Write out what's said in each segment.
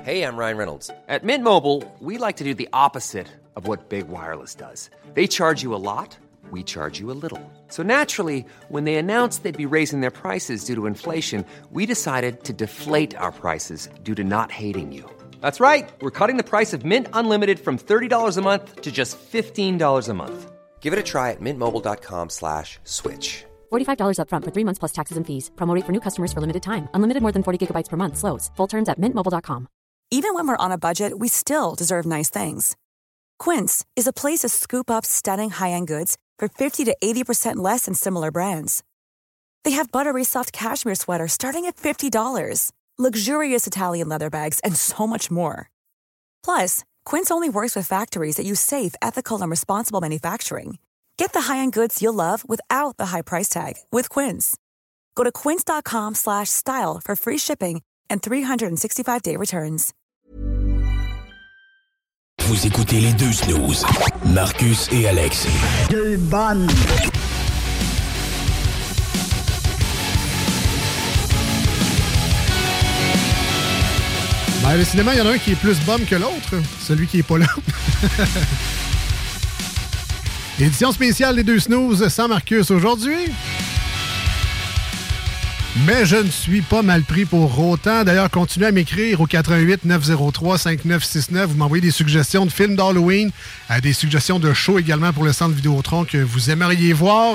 Hey, I'm Ryan Reynolds. At Mint Mobile, we like to do the opposite of what Big Wireless does. They charge you a lot, we charge you a little. So naturally, when they announced they'd be raising their prices due to inflation, we decided to deflate our prices due to not hating you. That's right. We're cutting the price of Mint Unlimited from $30 a month to just $15 a month. Give it a try at mintmobile.com/switch. $45 up front for 3 months plus taxes and fees. Promo rate for new customers for limited time. Unlimited more than 40 gigabytes per month. Slows full terms at mintmobile.com. Even when we're on a budget, we still deserve nice things. Quince is a place to scoop up stunning high-end goods for 50 to 80% less than similar brands. They have buttery soft cashmere sweaters starting at $50, luxurious Italian leather bags, and so much more. Plus, Quince only works with factories that use safe, ethical, and responsible manufacturing. Get the high-end goods you'll love without the high price tag with Quince. Go to quince.com/style for free shipping and 365-day returns. Vous écoutez les deux snooze, Marcus et Alex. Deux bonnes. Ben, décidément, il y en a un qui est plus bum que l'autre, celui qui est pas là. Édition spéciale des deux snooze sans Marcus aujourd'hui. Mais je ne suis pas mal pris pour autant. D'ailleurs, continuez à m'écrire au 88 903 5969. Vous m'envoyez des suggestions de films d'Halloween, des suggestions de shows également pour le Centre Vidéotron que vous aimeriez voir.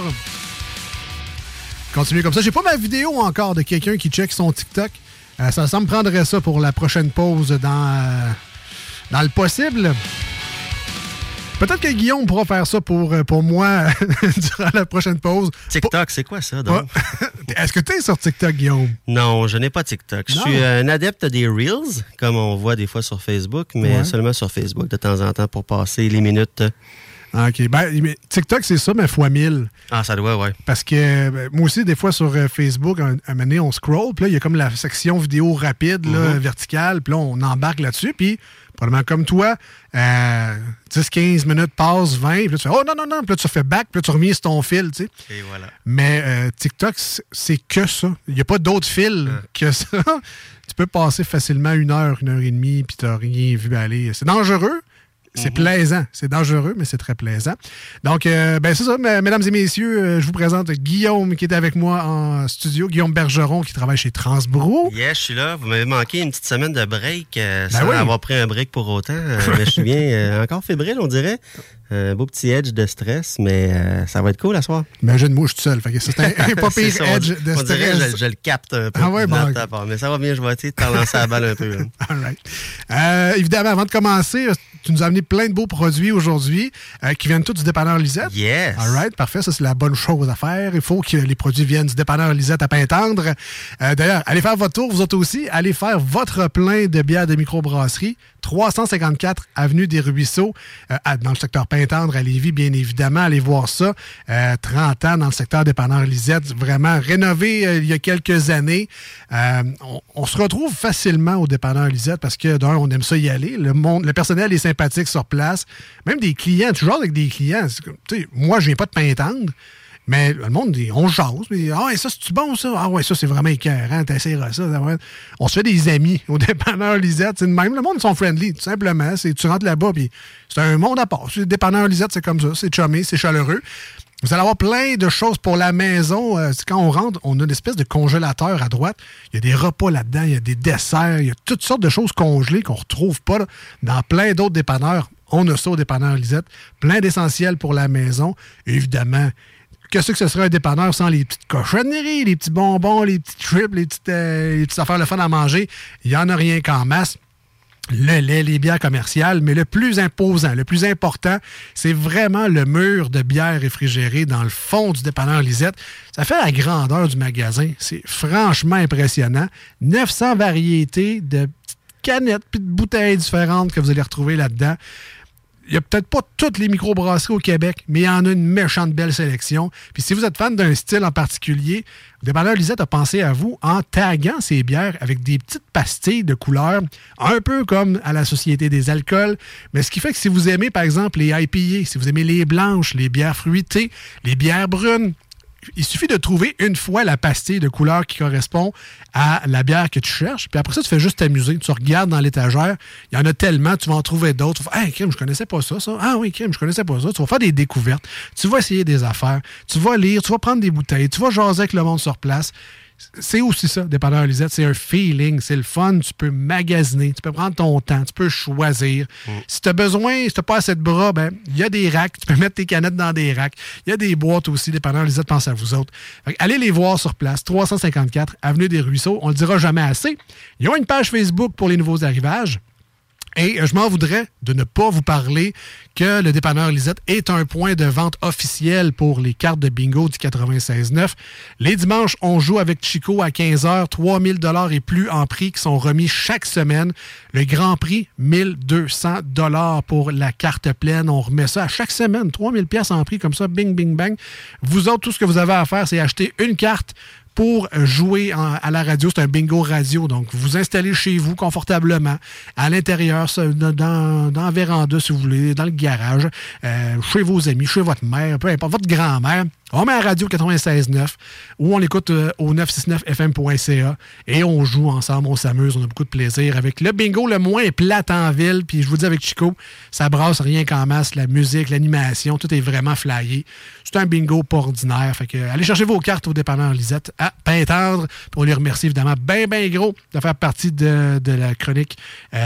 Continuez comme ça. J'ai pas ma vidéo encore de quelqu'un qui check son TikTok. Ça me prendrait ça pour la prochaine pause dans le possible. Peut-être que Guillaume pourra faire ça pour moi durant la prochaine pause. TikTok, c'est quoi ça, donc? Est-ce que tu es sur TikTok, Guillaume? Non, je n'ai pas TikTok. Je suis un adepte des Reels, comme on voit des fois sur Facebook, mais seulement sur Facebook de temps en temps pour passer les minutes. OK. Ben, TikTok, c'est ça, mais fois 1000. Ah, ça doit, ouais. Parce que moi aussi, des fois, sur Facebook, un moment donné, on scroll, puis là, il y a comme la section vidéo rapide, là, verticale, puis là, on embarque là-dessus, puis probablement comme toi, 10-15 minutes passent, 20, puis là, tu fais « Oh, non, puis là, tu fais back, puis là, tu reviens sur ton fil, tu sais. Et voilà. Mais TikTok, c'est que ça. Il n'y a pas d'autre fil que ça. Tu peux passer facilement 1 heure, 1 heure et demie, puis tu n'as rien vu aller. C'est dangereux. C'est plaisant. C'est dangereux, mais c'est très plaisant. Donc, c'est ça, mesdames et messieurs, je vous présente Guillaume qui est avec moi en studio. Guillaume Bergeron qui travaille chez Transbrou. Yes, je suis là. Vous m'avez manqué une petite semaine de break sans avoir pris un break pour autant. Mais je suis bien encore fébrile, on dirait. Un beau petit edge de stress, mais ça va être cool la soir. Imagine-moi, je suis tout seul. Fait que c'est un pas pire edge de stress. On dirait je le capte un peu. Mais ça va bien, je vais essayer de t'en lancer la balle un peu. All right. Évidemment, avant de commencer, tu nous as amené plein de beaux produits aujourd'hui qui viennent tous du dépanneur Lisette. Yes. All right, parfait. Ça, c'est la bonne chose à faire. Il faut que les produits viennent du dépanneur Lisette à Pintendre. D'ailleurs, allez faire votre tour, vous autres aussi. Allez faire votre plein de bières de microbrasserie. 354 Avenue des Ruisseaux, dans le secteur Pintendre à Lévis, bien évidemment. Allez voir ça. 30 ans dans le secteur dépanneur Lisette. Vraiment rénové il y a quelques années. On se retrouve facilement au dépanneur Lisette parce que, d'un, on aime ça y aller. Le personnel est sympathique sur place. Même des clients, toujours avec des clients. Moi, je viens pas de Pintendre. Mais le monde dit, on jase. Ah, ça, c'est-tu bon, ça? Ah, ouais, ça, c'est vraiment écœurant. T'essaieras ça. On se fait des amis au dépanneur Lisette. C'est même le monde, ils sont friendly, tout simplement. Tu rentres là-bas, puis c'est un monde à part. Le dépanneur Lisette, c'est comme ça. C'est chumé, c'est chaleureux. Vous allez avoir plein de choses pour la maison. Quand on rentre, on a une espèce de congélateur à droite. Il y a des repas là-dedans, il y a des desserts, il y a toutes sortes de choses congelées qu'on ne retrouve pas là, dans plein d'autres dépanneurs. On a ça au dépanneur Lisette. Plein d'essentiels pour la maison. Évidemment, qu'est-ce que ce serait un dépanneur sans les petites cochonneries, les petits bonbons, les petits trips, les petites affaires le fun à manger? Il n'y en a rien qu'en masse. Le lait, les bières commerciales, mais le plus imposant, le plus important, c'est vraiment le mur de bières réfrigérées dans le fond du dépanneur Lisette. Ça fait la grandeur du magasin. C'est franchement impressionnant. 900 variétés de petites canettes puis de bouteilles différentes que vous allez retrouver là-dedans. Il n'y a peut-être pas toutes les microbrasseries au Québec, mais il y en a une méchante belle sélection. Puis si vous êtes fan d'un style en particulier, le dépanneur Lisette a pensé à vous en taguant ces bières avec des petites pastilles de couleurs, un peu comme à la Société des alcools. Mais ce qui fait que si vous aimez, par exemple, les IPA, si vous aimez les blanches, les bières fruitées, les bières brunes, il suffit de trouver une fois la pastille de couleur qui correspond à la bière que tu cherches. Puis après ça, tu fais juste t'amuser. Tu regardes dans l'étagère. Il y en a tellement, tu vas en trouver d'autres. Tu vas faire, hey, crème, je connaissais pas ça. Ah oui, crème, je connaissais pas ça. Tu vas faire des découvertes. Tu vas essayer des affaires. Tu vas lire. Tu vas prendre des bouteilles. Tu vas jaser avec le monde sur place. C'est aussi ça, dépanneur Lisette. C'est un feeling, c'est le fun. Tu peux magasiner, tu peux prendre ton temps, tu peux choisir. Si tu as besoin, si tu n'as pas assez de bras, ben il y a des racks. Tu peux mettre tes canettes dans des racks. Il y a des boîtes aussi, dépanneur Lisette, pense à vous autres. Allez les voir sur place, 354 Avenue des Ruisseaux. On le dira jamais assez. Ils ont une page Facebook pour les nouveaux arrivages. Et je m'en voudrais de ne pas vous parler que le dépanneur Lisette est un point de vente officiel pour les cartes de bingo du 96.9. Les dimanches, on joue avec Chico à 15h, 3000 $ et plus en prix qui sont remis chaque semaine. Le grand prix, 1200 $ pour la carte pleine. On remet ça à chaque semaine, 3000 $ en prix comme ça, bing, bing, bang. Vous autres, tout ce que vous avez à faire, c'est acheter une carte pour jouer à la radio. C'est un bingo radio. Donc, vous vous installez chez vous confortablement, à l'intérieur, dans la véranda, si vous voulez, dans le garage, chez vos amis, chez votre mère, peu importe, votre grand-mère. On met la radio 96.9 ou on l'écoute au 969fm.ca et on joue ensemble, on s'amuse, on a beaucoup de plaisir avec le bingo le moins plate en ville. Puis je vous dis avec Chico, ça brasse rien qu'en masse, la musique, l'animation, tout est vraiment flyé. C'est un bingo pas ordinaire. Fait que allez chercher vos cartes au dépanneur Lisette à Pintendre. Pour les remercier évidemment bien gros de faire partie de la chronique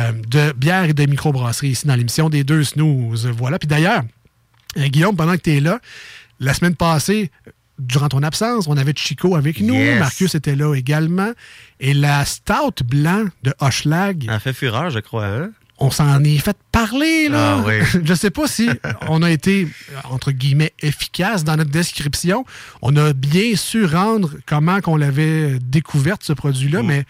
de bière et de microbrasserie ici dans l'émission des Deux Snooze. Voilà. Puis d'ailleurs, Guillaume, pendant que tu es là, la semaine passée, durant ton absence, on avait Chico avec nous. Yes. Marcus était là également. Et la Stout Blanc de Hochelag... Elle a fait fureur, je crois, hein? On s'en est fait parler, là. Ah, oui. Je sais pas si on a été, entre guillemets, efficace dans notre description. On a bien su rendre comment qu'on l'avait découverte, ce produit-là, mais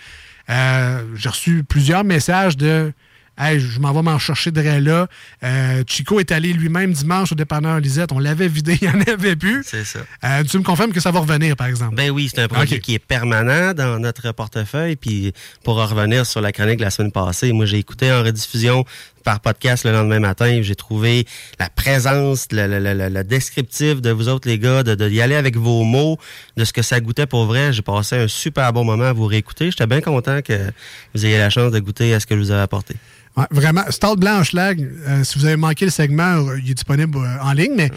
j'ai reçu plusieurs messages de... Hey, je m'en vais m'en chercher de là. Chico est allé lui-même dimanche au dépanneur Lisette. On l'avait vidé, il n'y en avait plus. C'est ça. Tu me confirmes que ça va revenir, par exemple? Ben oui, c'est un produit qui est permanent dans notre portefeuille. Puis pour revenir sur la chronique de la semaine passée, moi, j'ai écouté en rediffusion par podcast le lendemain matin. J'ai trouvé la présence, le descriptif de vous autres, les gars, d'y aller avec vos mots, de ce que ça goûtait pour vrai. J'ai passé un super bon moment à vous réécouter. J'étais bien content que vous ayez la chance de goûter à ce que je vous avais apporté. Ouais, vraiment, Stout Blanc Hochelag, si vous avez manqué le segment, il est disponible en ligne, mais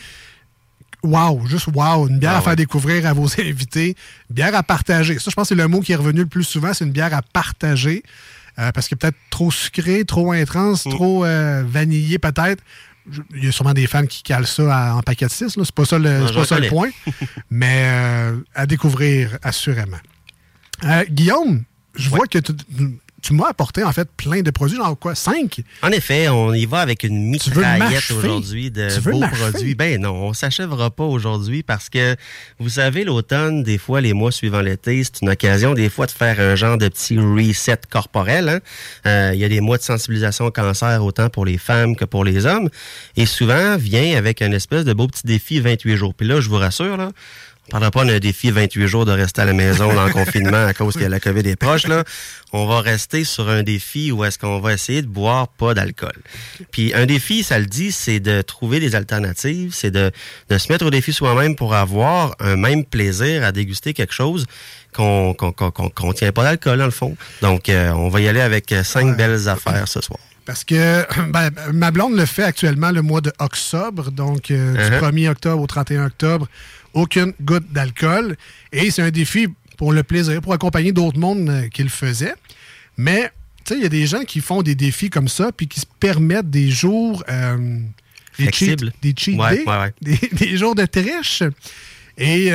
wow, juste wow, une bière à faire découvrir à vos invités, une bière à partager. Ça, je pense que c'est le mot qui est revenu le plus souvent, c'est une bière à partager, parce que peut-être trop sucré, trop intense, trop vanillé peut-être. Il y a sûrement des fans qui calent ça en paquet de 6, là. C'est pas ça le point, mais à découvrir assurément. Guillaume, je vois que tu m'as apporté, en fait, plein de produits. Genre quoi, 5? En effet, on y va avec une mitraillette aujourd'hui de beaux produits. Ben non, on s'achèvera pas aujourd'hui parce que, vous savez, l'automne, des fois, les mois suivant l'été, c'est une occasion, des fois, de faire un genre de petit reset corporel. Il y a des mois de sensibilisation au cancer, autant pour les femmes que pour les hommes. Et souvent, vient avec une espèce de beau petit défi 28 jours. Puis là, je vous rassure, là, on ne parlera pas d'un défi 28 jours de rester à la maison dans le confinement à cause que la COVID est proche, là. On va rester sur un défi où est-ce qu'on va essayer de boire pas d'alcool. Puis un défi, ça le dit, c'est de trouver des alternatives, c'est de se mettre au défi soi-même pour avoir un même plaisir à déguster quelque chose qu'on contient pas d'alcool, dans le fond. Donc, on va y aller avec 5 belles affaires ce soir. Parce que ma blonde le fait actuellement le mois de octobre, donc du 1er octobre au 31 octobre, aucune goutte d'alcool. Et c'est un défi pour le plaisir, pour accompagner d'autres mondes qui le faisaient. Mais, tu sais, il y a des gens qui font des défis comme ça, puis qui se permettent des jours... des cheat days, des jours de triche. Et...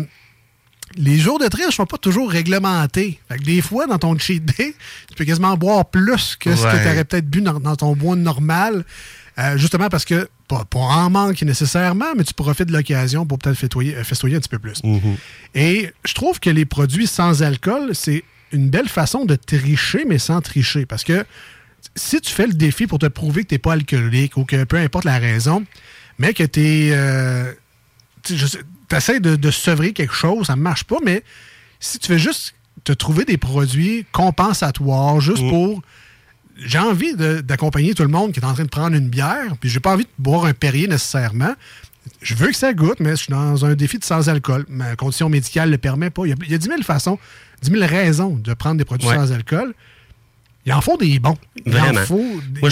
les jours de triche ne sont pas toujours réglementés. Fait que des fois, dans ton cheat day, tu peux quasiment boire plus que ce que tu aurais peut-être bu dans ton bois normal. Justement parce que, pas en manque nécessairement, mais tu profites de l'occasion pour peut-être festoyer un petit peu plus. Mm-hmm. Et je trouve que les produits sans alcool, c'est une belle façon de tricher, mais sans tricher. Parce que si tu fais le défi pour te prouver que tu n'es pas alcoolique ou que peu importe la raison, mais que tu essaies de sevrer quelque chose, ça ne marche pas, mais si tu veux juste te trouver des produits compensatoires, juste pour... J'ai envie d'accompagner tout le monde qui est en train de prendre une bière, puis j'ai pas envie de boire un Perrier nécessairement. Je veux que ça goûte, mais je suis dans un défi de sans-alcool. Ma condition médicale ne le permet pas. Il y a 10 000 façons, 10 000 raisons de prendre des produits sans alcool. Il en faut des bons. Vraiment. Moi,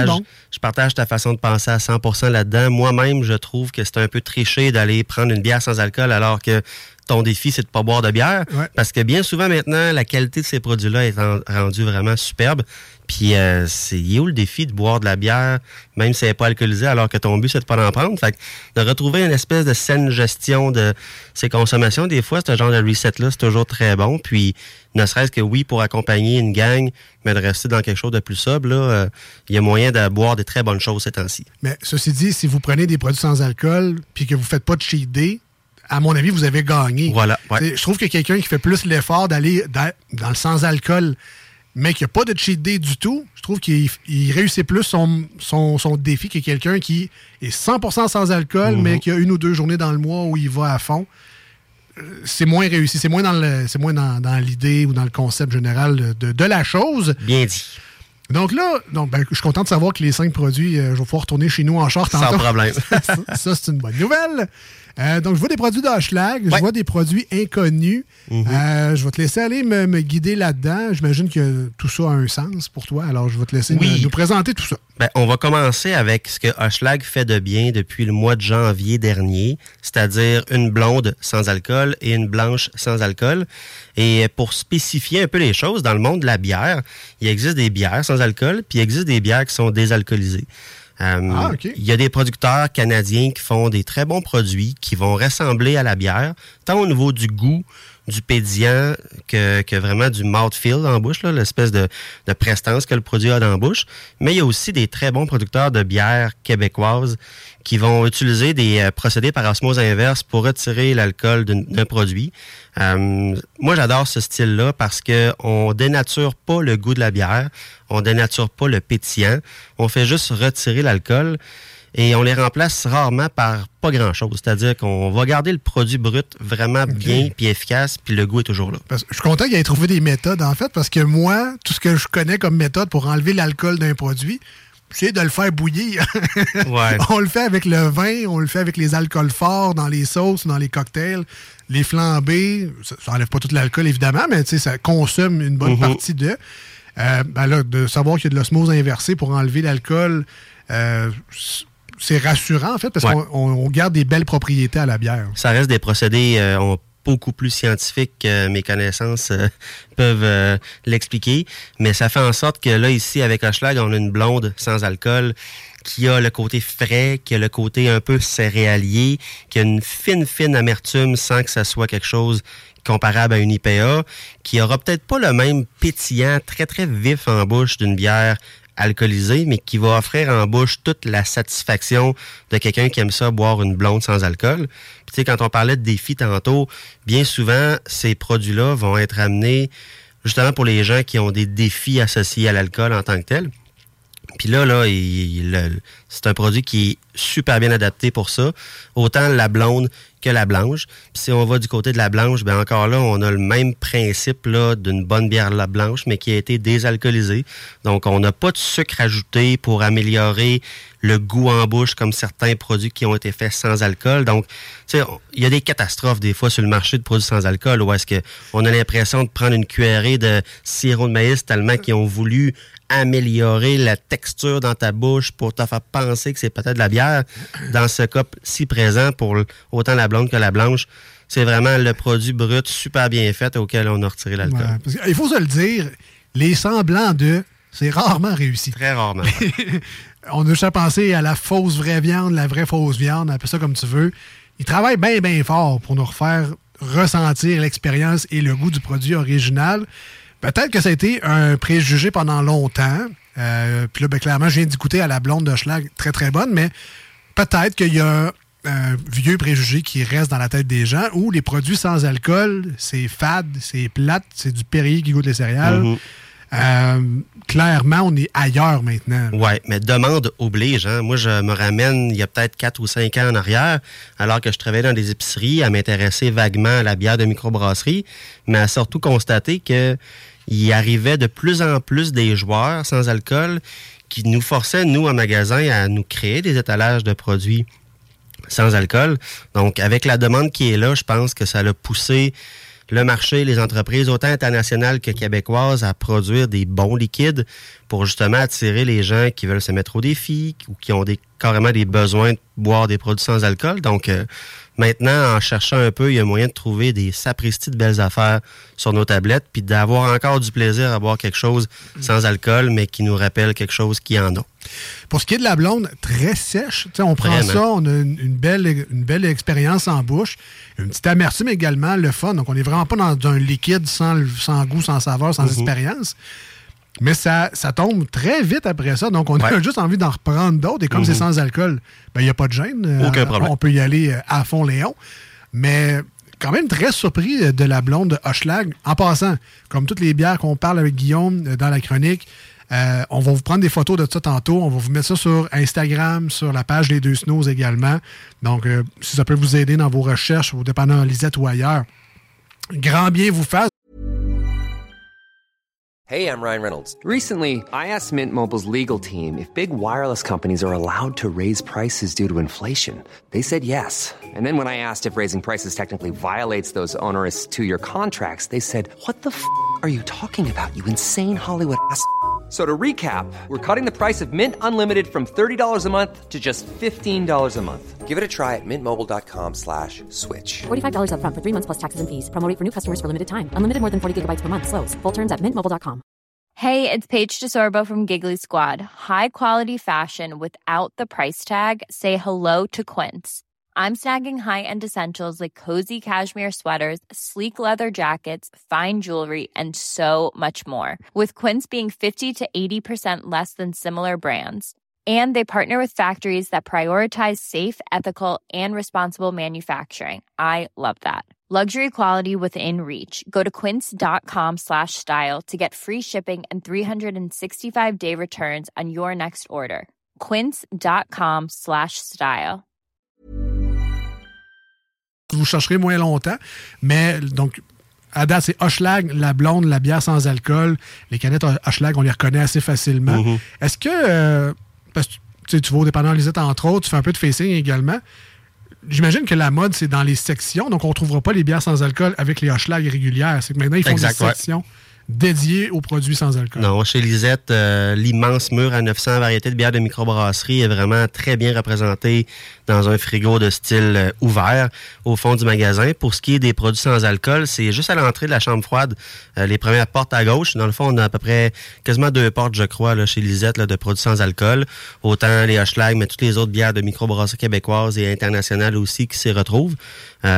je partage ta façon de penser à 100% là-dedans. Moi-même, je trouve que c'est un peu triché d'aller prendre une bière sans alcool alors que ton défi, c'est de ne pas boire de bière. Ouais. Parce que bien souvent, maintenant, la qualité de ces produits-là est rendue vraiment superbe. Puis, il est où le défi de boire de la bière, même si elle n'est pas alcoolisée, alors que ton but, c'est de ne pas en prendre? Fait que de retrouver une espèce de saine gestion de ses consommations, des fois, ce genre de reset-là, c'est toujours très bon. Puis, ne serait-ce que, oui, pour accompagner une gang, mais de rester dans quelque chose de plus sobre, là, il y a moyen de boire des très bonnes choses ces temps-ci. Mais ceci dit, si vous prenez des produits sans alcool puis que vous ne faites pas de cheat day, à mon avis, vous avez gagné. Voilà. Ouais. Je trouve que quelqu'un qui fait plus l'effort d'aller dans le sans-alcool, mais qui n'a pas de cheat day du tout, je trouve qu'il réussit plus son défi que quelqu'un qui est 100% sans alcool, mais qui a 1 ou 2 journées dans le mois où il va à fond. C'est moins réussi. C'est moins dans l'idée ou dans le concept général de la chose. Bien dit. Donc là, je suis content de savoir que les 5 produits, je vais pouvoir retourner chez nous en short tantôt. Sans problème. ça, c'est une bonne nouvelle. Donc, je vois des produits d'Hochelag, je vois des produits inconnus. Je vais te laisser aller me guider là-dedans. J'imagine que tout ça a un sens pour toi. Alors, je vais te laisser nous présenter tout ça. Ben, on va commencer avec ce que Hochelag fait de bien depuis le mois de janvier dernier, c'est-à-dire une blonde sans alcool et une blanche sans alcool. Et pour spécifier un peu les choses, dans le monde de la bière, il existe des bières sans alcool, puis il existe des bières qui sont désalcoolisées. OK. Il y a des producteurs canadiens qui font des très bons produits qui vont ressembler à la bière, tant au niveau du goût, du pédillant que vraiment du mouthfeel dans la bouche, là, l'espèce de prestance que le produit a dans la bouche. Mais il y a aussi des très bons producteurs de bières québécoises qui vont utiliser des procédés par osmose inverse pour retirer l'alcool d'un produit. Moi, j'adore ce style-là parce que on dénature pas le goût de la bière, on dénature pas le pétillant, on fait juste retirer l'alcool. Et on les remplace rarement par pas grand-chose. C'est-à-dire qu'on va garder le produit brut vraiment bien puis efficace, puis le goût est toujours là. Je suis content qu'il ait trouvé des méthodes, en fait, parce que moi, tout ce que je connais comme méthode pour enlever l'alcool d'un produit, c'est de le faire bouillir. Ouais. On le fait avec le vin, on le fait avec les alcools forts, dans les sauces, dans les cocktails, les flambés. Ça enlève pas tout l'alcool, évidemment, mais ça consomme une bonne partie de... de savoir qu'il y a de l'osmose inversée pour enlever l'alcool... c'est rassurant, en fait, parce qu'on garde des belles propriétés à la bière. Ça reste des procédés beaucoup plus scientifiques que mes connaissances peuvent l'expliquer. Mais ça fait en sorte que là, ici, avec Hochelag, on a une blonde sans alcool qui a le côté frais, qui a le côté un peu céréalier, qui a une fine amertume sans que ça soit quelque chose comparable à une IPA, qui aura peut-être pas le même pétillant très, très vif en bouche d'une bière alcoolisé, mais qui va offrir en bouche toute la satisfaction de quelqu'un qui aime ça boire une blonde sans alcool. Puis tu sais, quand on parlait de défis tantôt, bien souvent, ces produits-là vont être amenés justement pour les gens qui ont des défis associés à l'alcool en tant que tel. Puis là, c'est un produit qui est super bien adapté pour ça. Autant la blonde que la blanche. Puis si on va du côté de la blanche, bien encore là, on a le même principe là d'une bonne bière la blanche, mais qui a été désalcoolisée. Donc, on n'a pas de sucre ajouté pour améliorer le goût en bouche comme certains produits qui ont été faits sans alcool. Donc, tu sais, il y a des catastrophes des fois sur le marché de produits sans alcool où est-ce qu'on a l'impression de prendre une cuillerée de sirop de maïs tellement qu'ils ont voulu améliorer la texture dans ta bouche pour te faire penser que c'est peut-être de la bière. Dans ce cas-ci présent, pour autant la blonde que la blanche, c'est vraiment le produit brut super bien fait auquel on a retiré l'alcool. Ouais, parce qu'il faut se le dire, les semblants c'est rarement réussi. Très rarement. On a déjà pensé à la fausse vraie viande, la vraie fausse viande, appelle ça comme tu veux. Ils travaillent bien fort pour nous refaire ressentir l'expérience et le goût du produit original. Peut-être que ça a été un préjugé pendant longtemps. Puis là, clairement, je viens d'y goûter à la blonde d'Hochelag, très, très bonne, mais peut-être qu'il y a un vieux préjugé qui reste dans la tête des gens où les produits sans alcool, c'est fade, c'est plate, c'est du Perrier qui goûte les céréales. Clairement, on est ailleurs maintenant. Oui, mais demande oblige. Hein? Moi, je me ramène il y a peut-être 4 ou 5 ans en arrière, alors que je travaillais dans des épiceries, à m'intéresser vaguement à la bière de microbrasserie, mais à surtout constater qu'il arrivait de plus en plus des joueurs sans alcool qui nous forçaient, nous, en magasin, à nous créer des étalages de produits sans alcool. Donc, avec la demande qui est là, je pense que ça a poussé le marché, les entreprises, autant internationales que québécoises, à produire des bons liquides pour justement attirer les gens qui veulent se mettre au défi ou qui ont carrément des besoins de boire des produits sans alcool. Donc, maintenant, en cherchant un peu, il y a moyen de trouver des sapristi de belles affaires sur nos tablettes puis d'avoir encore du plaisir à boire quelque chose sans alcool, mais qui nous rappelle quelque chose qui en a. Pour ce qui est de la blonde, très sèche. On prend vraiment ça, on a une belle expérience en bouche. Une petite amertume également, le fun. Donc, on n'est vraiment pas dans un liquide sans goût, sans saveur, sans expérience. Mais ça tombe très vite après ça. Donc, on a juste envie d'en reprendre d'autres. Et comme c'est sans alcool, il n'y a pas de gêne. Aucun problème. On peut y aller à fond Léon. Mais quand même très surpris de la blonde de Hochelag. En passant, comme toutes les bières qu'on parle avec Guillaume dans la chronique, on va vous prendre des photos de ça tantôt. On va vous mettre ça sur Instagram, sur la page Les Deux Snooze également. Donc, si ça peut vous aider dans vos recherches, au dépendant Lisette ou ailleurs, grand bien vous fasse. Hey, I'm Ryan Reynolds. Recently, I asked Mint Mobile's legal team if big wireless companies are allowed to raise prices due to inflation. They said yes. And then when I asked if raising prices technically violates those onerous two-year contracts, they said, "What the f*** are you talking about, you insane Hollywood ass?" So to recap, we're cutting the price of Mint Unlimited from $30 a month to just $15 a month. Give it a try at mintmobile.com/switch. $45 up front for 3 months plus taxes and fees. Promo rate for new customers for limited time. Unlimited more than 40 gigabytes per month. Slows full terms at mintmobile.com. Hey, it's Paige DeSorbo from Giggly Squad. High quality fashion without the price tag. Say hello to Quince. I'm snagging high-end essentials like cozy cashmere sweaters, sleek leather jackets, fine jewelry, and so much more. With Quince being 50 to 80% less than similar brands. And they partner with factories that prioritize safe, ethical, and responsible manufacturing. I love that. Luxury quality within reach. Go to quince.com/style to get free shipping and 365-day returns on your next order. Quince.com/style. Vous chercherez moins longtemps, mais donc, à date, c'est Hochelag, la blonde, la bière sans alcool. Les canettes Hochelag, on les reconnaît assez facilement. Mm-hmm. Est-ce que, parce que tu vas au dépanneur Lisette, entre autres, tu fais un peu de facing également. J'imagine que la mode, c'est dans les sections, donc on ne trouvera pas les bières sans alcool avec les Hochelag régulières. C'est que maintenant, ils font des sections dédiées aux produits sans alcool. Non, chez Lisette, l'immense mur à 900 variétés de bières de microbrasserie est vraiment très bien représenté dans un frigo de style ouvert au fond du magasin. Pour ce qui est des produits sans alcool, c'est juste à l'entrée de la chambre froide, les premières portes à gauche. Dans le fond, on a à peu près quasiment 2 portes, je crois, là, chez Lisette, là, de produits sans alcool. Autant les Hochelag, mais toutes les autres bières de microbrasserie québécoises et internationales aussi qui s'y retrouvent. C'est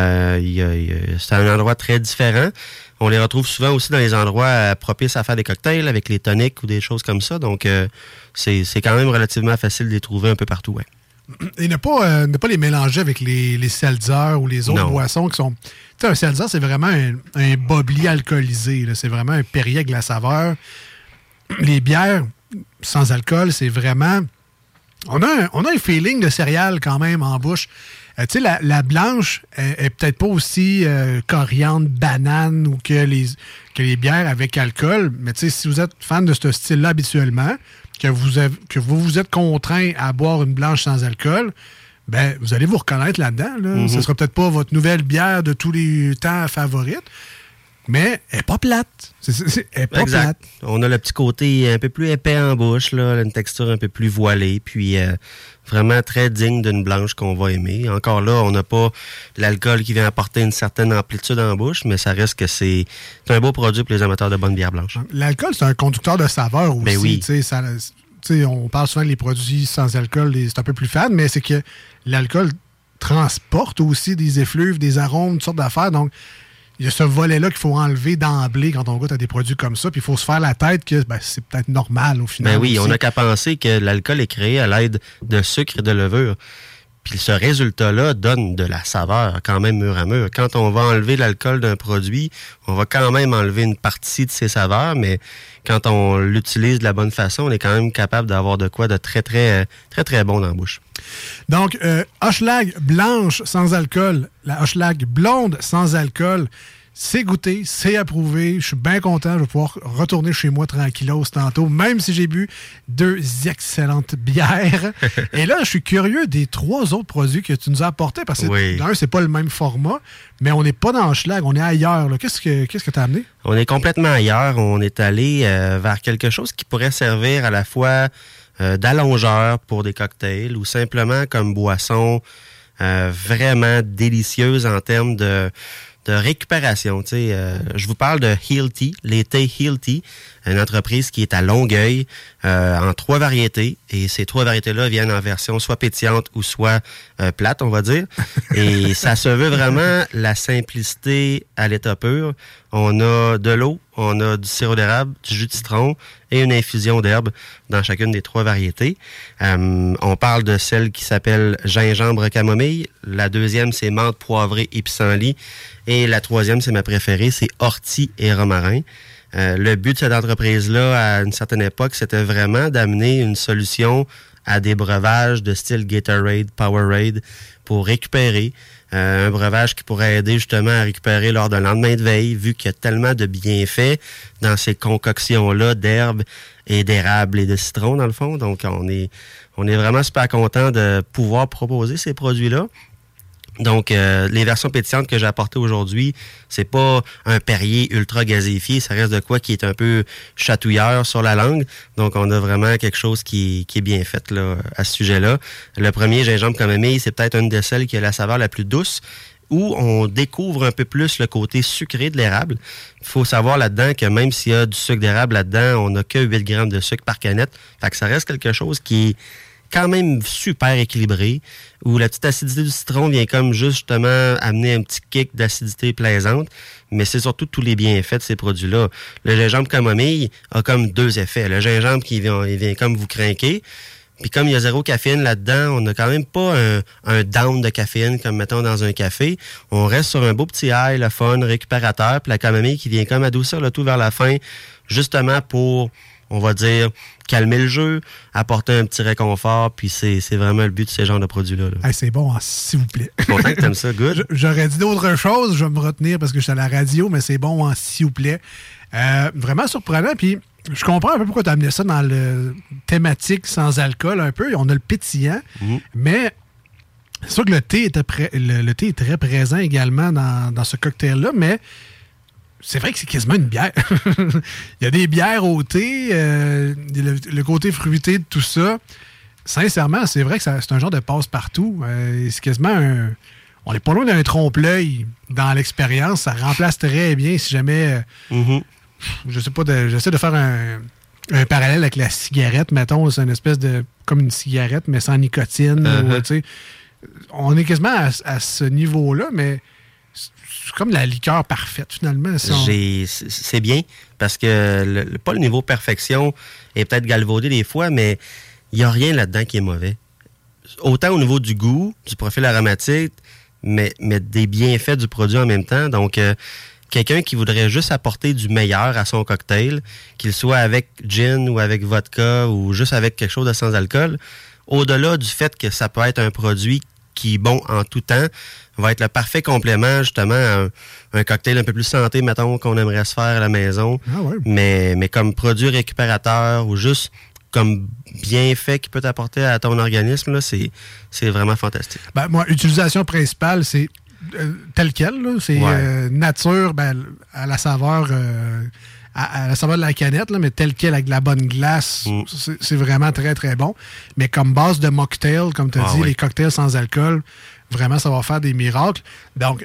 un endroit très différent. On les retrouve souvent aussi dans les endroits propices à faire des cocktails avec les toniques ou des choses comme ça. Donc, c'est quand même relativement facile de les trouver un peu partout. Ouais. Et ne pas les mélanger avec les seltzer ou les autres boissons qui sont... Tu sais, un seltzer, c'est vraiment un bubbly alcoolisé. Là. C'est vraiment un Perrier avec de la saveur. Les bières sans alcool, c'est vraiment... On a un feeling de céréales quand même en bouche. Tu sais, la blanche est peut-être pas aussi coriandre, banane ou que les bières avec alcool. Mais tu sais, si vous êtes fan de ce style-là habituellement, que vous vous êtes contraint à boire une blanche sans alcool, ben vous allez vous reconnaître là-dedans. Là. Mm-hmm. Ce sera peut-être pas votre nouvelle bière de tous les temps favorite, mais elle n'est pas plate. Elle n'est pas plate. On a le petit côté un peu plus épais en bouche, là, une texture un peu plus voilée, puis vraiment très digne d'une blanche qu'on va aimer. Encore là, on n'a pas l'alcool qui vient apporter une certaine amplitude en bouche, mais ça reste que c'est un beau produit pour les amateurs de bonne bière blanche. L'alcool, c'est un conducteur de saveur aussi. Ben oui. On parle souvent des produits sans alcool, c'est un peu plus fade, mais c'est que l'alcool transporte aussi des effluves, des arômes, toutes sortes d'affaires. Donc, il y a ce volet-là qu'il faut enlever d'emblée quand on goûte à des produits comme ça. Puis il faut se faire la tête que c'est peut-être normal au final. Ben oui, aussi. On n'a qu'à penser que l'alcool est créé à l'aide de sucre et de levure. Puis ce résultat-là donne de la saveur quand même mur à mur. Quand on va enlever l'alcool d'un produit, on va quand même enlever une partie de ses saveurs, mais quand on l'utilise de la bonne façon, on est quand même capable d'avoir de quoi de très, très, très, très bon dans la bouche. Donc, Hochelag blanche sans alcool, la Hochelag blonde sans alcool, C'est goûté, c'est approuvé. Je suis bien content. Je vais pouvoir retourner chez moi tranquillos tantôt, même si j'ai bu 2 excellentes bières. Et là, je suis curieux des 3 autres produits que tu nous as apportés, parce que d'un, c'est pas le même format, mais on n'est pas dans le schlag, on est ailleurs. Là. Qu'est-ce que tu as amené? On est complètement ailleurs. On est allé vers quelque chose qui pourrait servir à la fois d'allongeur pour des cocktails ou simplement comme boisson vraiment délicieuse en termes de récupération. Je vous parle de Heel Tea, les thés Heel Tea, une entreprise qui est à Longueuil en 3 variétés. Et ces 3 variétés-là viennent en version soit pétillante ou soit plate, on va dire. Et ça se veut vraiment la simplicité à l'état pur. On a de l'eau, on a du sirop d'érable, du jus de citron et une infusion d'herbe dans chacune des 3 variétés. On parle de celle qui s'appelle gingembre camomille. La deuxième, c'est menthe poivrée et pissenlit. Et la 3e, c'est ma préférée, c'est ortie et romarin. Le but de cette entreprise-là, à une certaine époque, c'était vraiment d'amener une solution à des breuvages de style Gatorade, Powerade pour récupérer. Un breuvage qui pourrait aider justement à récupérer lors d'un lendemain de veille, vu qu'il y a tellement de bienfaits dans ces concoctions-là d'herbes et d'érable et de citron, dans le fond. Donc, on est vraiment super content de pouvoir proposer ces produits-là. Donc, les versions pétillantes que j'ai apportées aujourd'hui, c'est pas un Perrier ultra gazéifié, ça reste de quoi qui est un peu chatouilleur sur la langue. Donc, on a vraiment quelque chose qui est bien fait là à ce sujet-là. Le premier, gingembre camomille, c'est peut-être une de celles qui a la saveur la plus douce, où on découvre un peu plus le côté sucré de l'érable. Il faut savoir là-dedans que même s'il y a du sucre d'érable là-dedans, on n'a que 8 grammes de sucre par canette. Fait que ça reste quelque chose qui est quand même super équilibré, où la petite acidité du citron vient comme justement amener un petit kick d'acidité plaisante, mais c'est surtout tous les bienfaits de ces produits-là. Le gingembre camomille a comme 2 effets. Le gingembre il vient comme vous craquer, puis comme il y a 0 caféine là-dedans, on n'a quand même pas un down de caféine comme mettons dans un café. On reste sur un beau petit high, le fun, récupérateur, puis la camomille qui vient comme adoucir le tout vers la fin, justement pour, on va dire, calmer le jeu, apporter un petit réconfort, puis c'est vraiment le but de ce genre de produits-là. Hey, c'est bon, s'il vous plaît. Je suis content que t'aimes ça, good. J'aurais dit d'autres choses, je vais me retenir parce que je suis à la radio, mais c'est bon, s'il vous plaît. Vraiment surprenant, puis je comprends un peu pourquoi tu as amené ça dans le thématique sans alcool un peu. On a le pétillant, mais c'est sûr que le thé est très présent également dans ce cocktail-là, mais c'est vrai que c'est quasiment une bière. Il y a des bières au thé, le côté fruité de tout ça. Sincèrement, c'est vrai que c'est un genre de passe-partout. C'est quasiment on n'est pas loin d'un trompe-l'œil dans l'expérience. Ça remplace très bien si jamais... Je sais pas, j'essaie de faire un parallèle avec la cigarette, mettons. C'est une espèce de... comme une cigarette, mais sans nicotine. On est quasiment à ce niveau-là, mais... c'est comme la liqueur parfaite, finalement. C'est bien, parce que pas le niveau perfection est peut-être galvaudé des fois, mais il n'y a rien là-dedans qui est mauvais. Autant au niveau du goût, du profil aromatique, mais des bienfaits du produit en même temps. Donc, quelqu'un qui voudrait juste apporter du meilleur à son cocktail, qu'il soit avec gin ou avec vodka ou juste avec quelque chose de sans alcool, au-delà du fait que ça peut être un produit qui est bon en tout temps, va être le parfait complément, justement, à un cocktail un peu plus santé, mettons, qu'on aimerait se faire à la maison. Ah ouais. Mais comme produit récupérateur ou juste comme bienfait qui peut t'apporter à ton organisme, là, c'est vraiment fantastique. Ben, moi, utilisation principale, c'est tel quel. Là. C'est nature, à la saveur... à la saveur de la canette, là, mais tel quel, avec de la bonne glace, c'est vraiment très, très bon. Mais comme base de mocktail, comme tu as dit, les cocktails sans alcool, vraiment, ça va faire des miracles. Donc,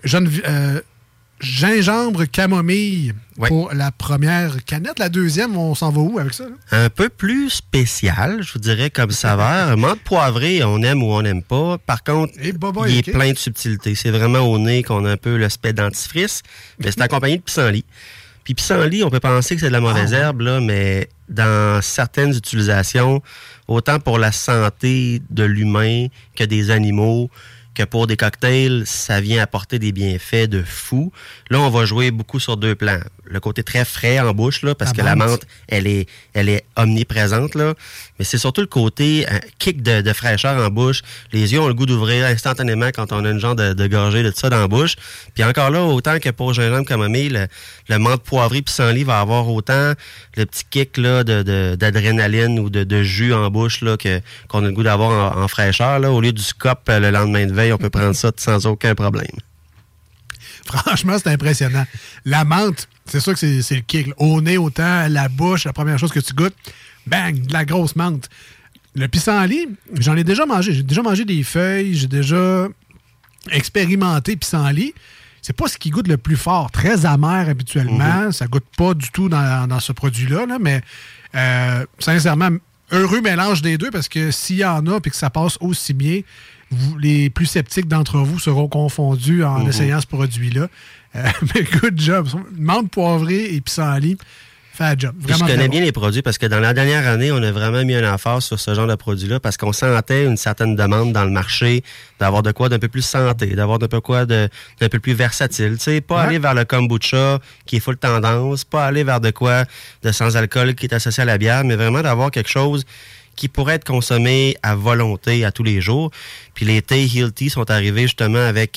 gingembre camomille pour la première canette. La deuxième, on s'en va où avec ça? Là? Un peu plus spécial, je vous dirais, comme saveur. Menthe poivrée, on aime ou on n'aime pas. Par contre, il est plein de subtilité. C'est vraiment au nez qu'on a un peu le spect dentifrice, mais c'est accompagné de pissenlit. Puis pissenlit, on peut penser que c'est de la mauvaise herbe, là, mais dans certaines utilisations, autant pour la santé de l'humain que des animaux, que pour des cocktails, ça vient apporter des bienfaits de fou. Là, on va jouer beaucoup sur 2 plans. Le côté très frais en bouche, là, parce que la menthe, elle est omniprésente, là. Mais c'est surtout le côté kick de fraîcheur en bouche. Les yeux ont le goût d'ouvrir instantanément quand on a une genre de gorgée de tout ça dans la bouche. Puis encore là, autant que pour gingembre camomille, le menthe poivré pissenlit va avoir autant le petit kick là, d'adrénaline ou de jus en bouche là, qu'on a le goût d'avoir en fraîcheur. Là. Au lieu du scop le lendemain de veille, on peut prendre ça sans aucun problème. Franchement, c'est impressionnant. La menthe, c'est sûr que c'est le kick. Au nez, autant, la bouche, la première chose que tu goûtes, bang, de la grosse menthe. Le pissenlit, j'en ai déjà mangé. J'ai déjà mangé des feuilles, j'ai déjà expérimenté pissenlit. C'est pas ce qui goûte le plus fort. Très amer habituellement. Ça goûte pas du tout dans ce produit-là, là, mais sincèrement, heureux mélange des deux parce que s'il y en a et que ça passe aussi bien, les plus sceptiques d'entre vous seront confondus en essayant ce produit-là. Mais good job. Menthe poivrée et pissenlit, fait un job. Vraiment. Je connais bien les produits parce que dans la dernière année, on a vraiment mis un emphase sur ce genre de produit-là parce qu'on sentait une certaine demande dans le marché d'avoir de quoi d'un peu plus santé, d'avoir d'un peu quoi d'un peu plus versatile. Tu sais, pas aller vers le kombucha qui est full tendance, pas aller vers de quoi de sans-alcool qui est associé à la bière, mais vraiment d'avoir quelque chose qui pourrait être consommé à volonté à tous les jours. Puis les Thé Healthy sont arrivés justement avec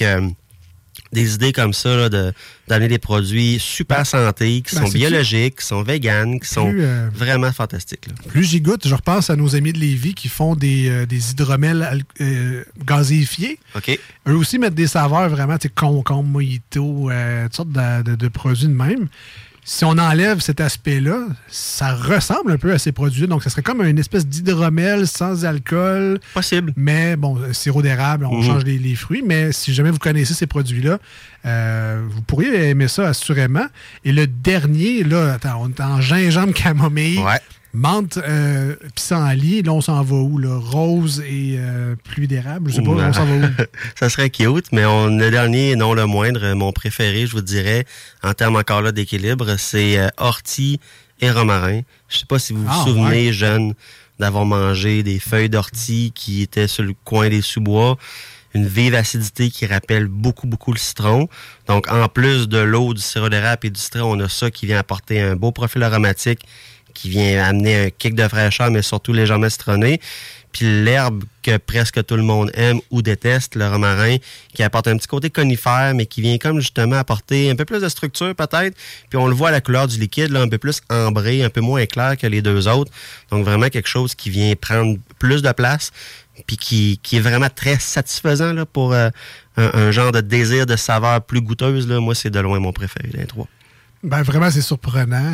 des idées comme ça, là, d'amener des produits super santé, qui sont biologiques, qui sont véganes, qui sont vraiment fantastiques. Là. Plus j'y goûte, je repense à nos amis de Lévis qui font des hydromels gazéifiés. OK. Eux aussi mettent des saveurs vraiment, tu sais, concombre, mojito, toutes sortes de produits de même. Si on enlève cet aspect-là, ça ressemble un peu à ces produits-là. Donc, ça serait comme une espèce d'hydromel sans alcool. Possible. Mais, bon, sirop d'érable, on change les fruits. Mais si jamais vous connaissez ces produits-là, vous pourriez aimer ça assurément. Et le dernier, là, on est en gingembre camomille. Ouais. Menthe, pissenlit, là, on s'en va où, là? Rose et pluie d'érable, je sais pas, on s'en va où? Ça serait cute, mais le dernier, non le moindre, mon préféré, je vous dirais, en termes encore là d'équilibre, c'est ortie et romarin. Je sais pas si vous vous souvenez, jeune, d'avoir mangé des feuilles d'ortie qui étaient sur le coin des sous-bois. Une vive acidité qui rappelle beaucoup, beaucoup le citron. Donc, en plus de l'eau, du sirop d'érable et du citron, on a ça qui vient apporter un beau profil aromatique, qui vient amener un kick de fraîcheur, mais surtout légèrement citronné. Puis l'herbe que presque tout le monde aime ou déteste, le romarin, qui apporte un petit côté conifère, mais qui vient comme justement apporter un peu plus de structure peut-être. Puis on le voit à la couleur du liquide, là, un peu plus ambré, un peu moins clair que les deux autres. Donc vraiment quelque chose qui vient prendre plus de place, puis qui est vraiment très satisfaisant là, pour un genre de désir de saveur plus goûteuse. Là. Moi, c'est de loin mon préféré, les 3. Ben vraiment, c'est surprenant.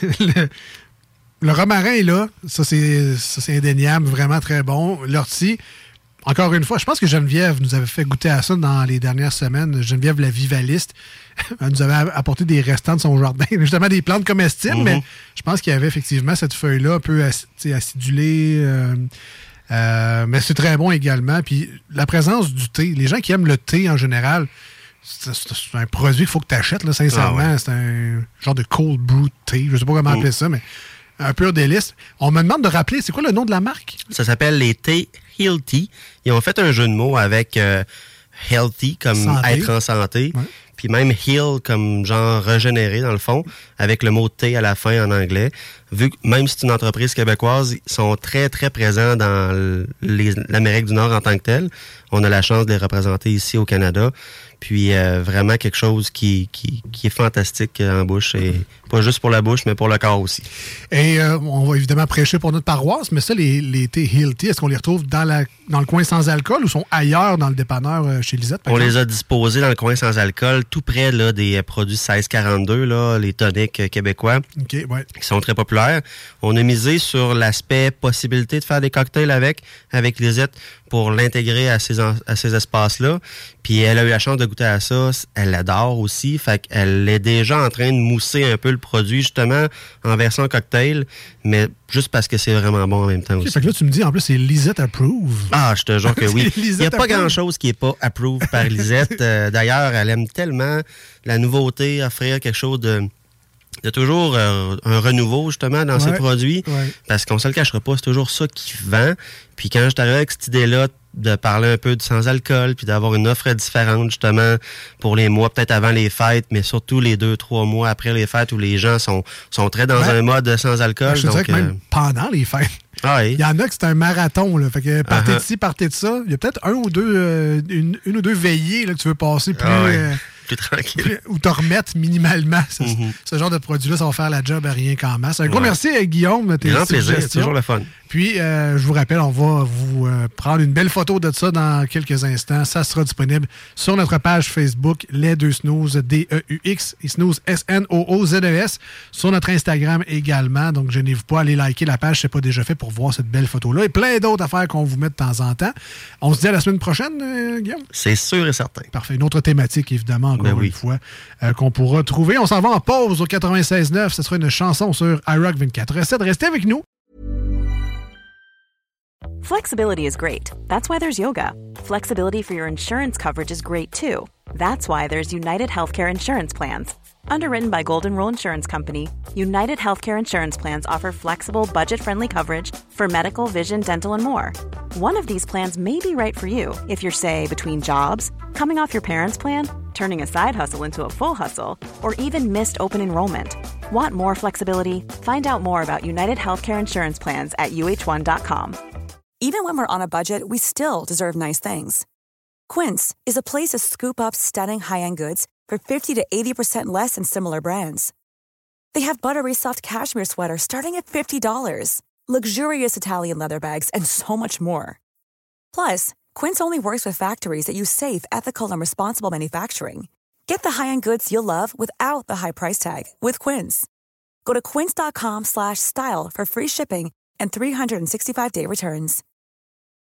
Le romarin est là, ça c'est indéniable, vraiment très bon. L'ortie, encore une fois, je pense que Geneviève nous avait fait goûter à ça dans les dernières semaines. Geneviève, la vivaliste, elle nous avait apporté des restants de son jardin, justement des plantes comestibles, mais je pense qu'il y avait effectivement cette feuille-là un peu acidulée, mais c'est très bon également. Puis la présence du thé, les gens qui aiment le thé en général, c'est un produit qu'il faut que tu achètes, là, sincèrement. Ah ouais. C'est un genre de cold brew thé, je sais pas comment appeler ça, mais un pur délice. On me demande de rappeler, c'est quoi le nom de la marque? Ça s'appelle les Thé Healthy. Ils ont fait un jeu de mots avec healthy, comme santé. Être en santé. Ouais. Puis même heal, comme genre régénérer, dans le fond, avec le mot thé à la fin en anglais. Vu que même si c'est une entreprise québécoise, ils sont très, très présents dans l'Amérique du Nord en tant que telle. On a la chance de les représenter ici au Canada. Puis vraiment quelque chose qui est fantastique en bouche. Et pas juste pour la bouche, mais pour le corps aussi. Et on va évidemment prêcher pour notre paroisse, mais ça, les thés Healthy, est-ce qu'on les retrouve dans le coin sans alcool ou sont ailleurs dans le dépanneur chez Lisette? On les a disposés dans le coin sans alcool, tout près là, des produits 1642, là, les toniques québécois, qui sont très populaires. On a misé sur l'aspect possibilité de faire des cocktails avec Lisette pour l'intégrer à ces espaces-là. Puis elle a eu la chance de goûter à ça. Elle l'adore aussi. Fait qu'elle est déjà en train de mousser un peu le produit, justement, en version cocktail, mais juste parce que c'est vraiment bon en même temps aussi. Fait que là, tu me dis, en plus, c'est Lisette Approve. Ah, je te jure que oui. Il n'y a pas grand-chose qui n'est pas approuve par Lisette. D'ailleurs, elle aime tellement la nouveauté, offrir quelque chose de toujours un renouveau, justement, dans ses produits. Ouais. Parce qu'on se le cachera pas, c'est toujours ça qui vend. Puis quand je suis arrivé avec cette idée-là de parler un peu du sans-alcool, puis d'avoir une offre différente, justement, pour les mois, peut-être avant les fêtes, mais surtout les 2-3 mois après les fêtes où les gens sont très dans un mode sans-alcool. Je te dirais que même pendant les fêtes. Ah oui. Il y en a que c'est un marathon, là. Fait que partez de ci, partez de ça. Il y a peut-être une ou deux veillées là, que tu veux passer plus... plus tranquille. Ou te remettre minimalement. Ce genre de produit-là, ça va faire la job à rien qu'en masse. Un gros merci, Guillaume. Grand plaisir, c'est toujours le fun. Puis, je vous rappelle, on va vous prendre une belle photo de ça dans quelques instants. Ça sera disponible sur notre page Facebook, Les Deux Snooze, D-E-U-X, et Snooze, S-N-O-O-Z-E-S, sur notre Instagram également. Donc, gênez-vous pas à aller liker la page, c'est pas déjà fait pour voir cette belle photo-là. Et plein d'autres affaires qu'on vous met de temps en temps. On se dit à la semaine prochaine, Guillaume? C'est sûr et certain. Parfait. Une autre thématique, évidemment, encore une fois, qu'on pourra trouver. On s'en va en pause au 96.9. Ce sera une chanson sur iRock 24/7. Restez avec nous. Flexibility is great. That's why there's yoga. Flexibility for your insurance coverage is great too. That's why there's United Healthcare Insurance Plans. Underwritten by Golden Rule Insurance Company, United Healthcare Insurance Plans offer flexible, budget-friendly coverage for medical, vision, dental, and more. One of these plans may be right for you if you're, say, between jobs, coming off your parents' plan, turning a side hustle into a full hustle, or even missed open enrollment. Want more flexibility? Find out more about United Healthcare Insurance Plans at uh1.com. Even when we're on a budget, we still deserve nice things. Quince is a place to scoop up stunning high-end goods for 50 to 80% less than similar brands. They have buttery soft cashmere sweaters starting at $50, luxurious Italian leather bags, and so much more. Plus, Quince only works with factories that use safe, ethical, and responsible manufacturing. Get the high-end goods you'll love without the high price tag with Quince. Go to quince.com/style for free shipping and 365-day returns.